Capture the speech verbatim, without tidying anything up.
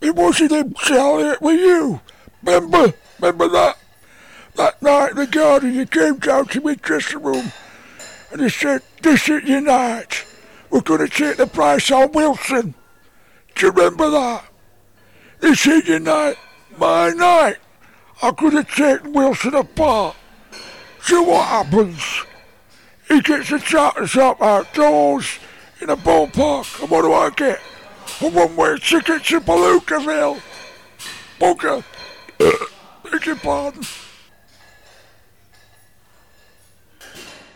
it wasn't him selling it with you. Remember? Remember that? That night the Guardian, you came down to my dressing room and he said, this is your night. We're going to take the price on Wilson. Do you remember that? This is your night. My night. I could have taken Wilson apart. So what happens? He gets a charter shop outdoors in a ballpark. And what do I get? A one-way ticket to Palookaville. Bugger. Beg your pardon.